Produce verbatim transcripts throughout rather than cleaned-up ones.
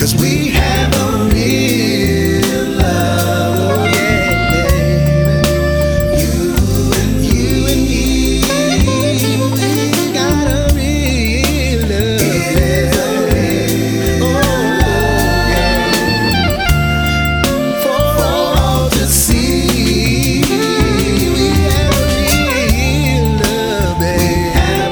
we have a real love, yeah. You and you and me, we got a real love, yeah. Oh, yeah. For all to see, we have a real love, babe.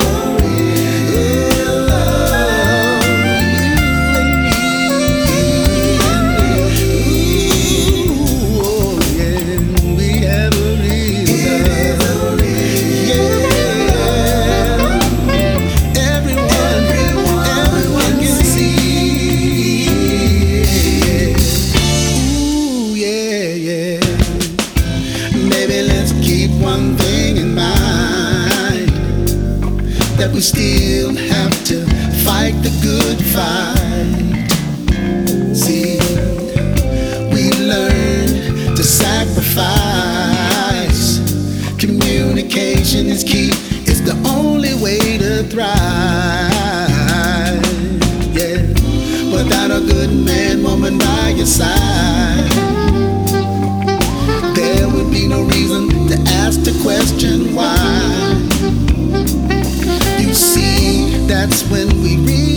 One thing in mind, that we still have to fight the good fight. See, we learn to sacrifice. Communication is key, it's the only way to thrive. Yeah, without a good man, woman by your side, there would be no reason to ask the question why. You see, that's when we realize